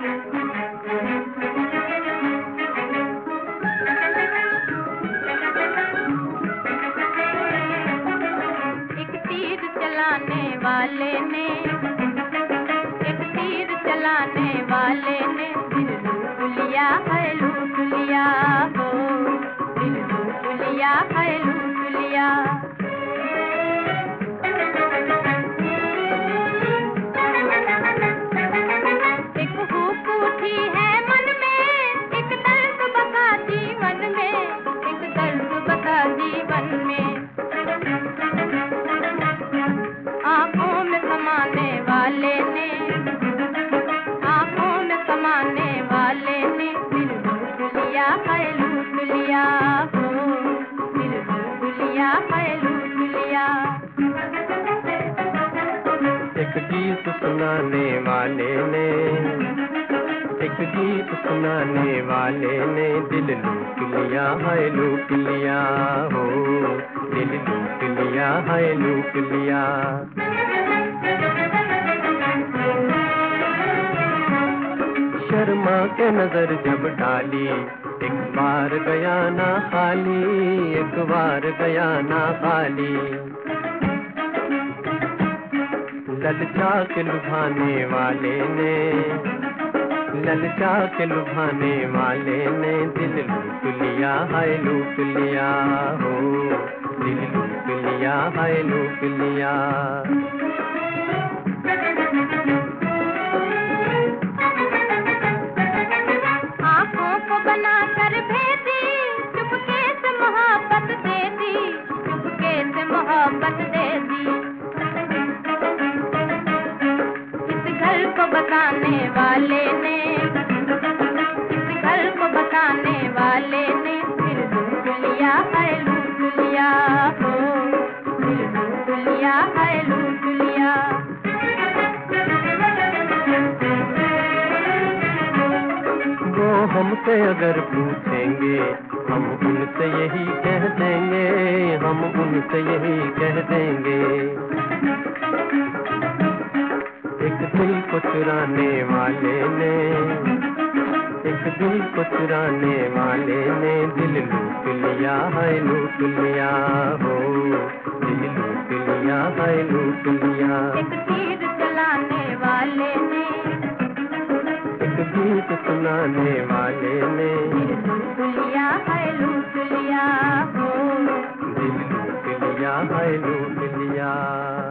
एक तीर चलाने वाले ने, एक तीर चलाने वाले ने दिल लूट लिया है, लूट लिया हो, दिल लूट लिया है, लूट लिया। एक हुक उठी है मन में, एक दर्द बसा जीवन में, एक दर्द बसा जीवन में। आँखों में समाने वाले ने, आँखों में समाने वाले ने दिल लूट लिया है, लूट लिया हो, दिल लूट लिया है, लूट लिया। एक गीत सुनाने वाले ने, एक गीत सुनाने वाले ने दिल लूट लिया है, लूट लिया हो, दिल लूट लिया है, लूट लिया। शर्मा के नजर जब डाली, एक बार गया ना खाली, एक बार गया ना खाली। ललचा के लुभाने वाले ने, ललचा के लुभाने वाले ने दिल लूट लिया है, लूट लिया हो, दिल लूट लिया है, लूट लिया। आँखों को बनाकर भेदी, चुपके से मोहब्बत दे दी, चुपके से मोहब्बत दे दी। इस घर को बसाने वाले ने, इस घर को बसाने वाले ने दिल लूट लिया है, लूट लिया हो, दिल लूट लिया है, लूट लिया। वो हमसे अगर पूछेंगे, हम उनसे यही कह देंगे, हम उनसे यही कह देंगे। एक दिल को चुराने वाले ने, एक दिल को चुराने वाले ने दिल लूट लिया है, लूट लिया हो, दिल लूट लिया है, लूट लिया। एक तीर चलाने वाले ने, एक गीत सुनाने वाले ने दिल लूट लिया है, लूट लिया हो, दिल लूट लिया है, लूट लिया।